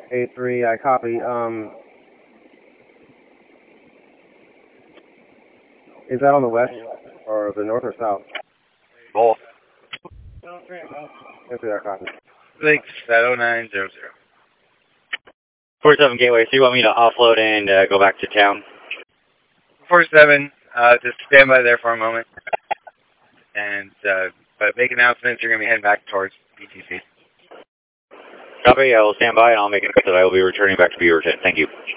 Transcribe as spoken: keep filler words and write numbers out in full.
eight three, I copy. Um, is that on the west or the north or south? Both. eight three, I copy. Thanks, at oh nine zero zero. forty-seven Gateway, so you want me to offload and uh, go back to town? forty-seven, uh, just stand by there for a moment. And, uh, but make announcements, you're going to be heading back towards B T C. Copy, I will stand by and I'll make it that I will be returning back to Beaverton. Thank you.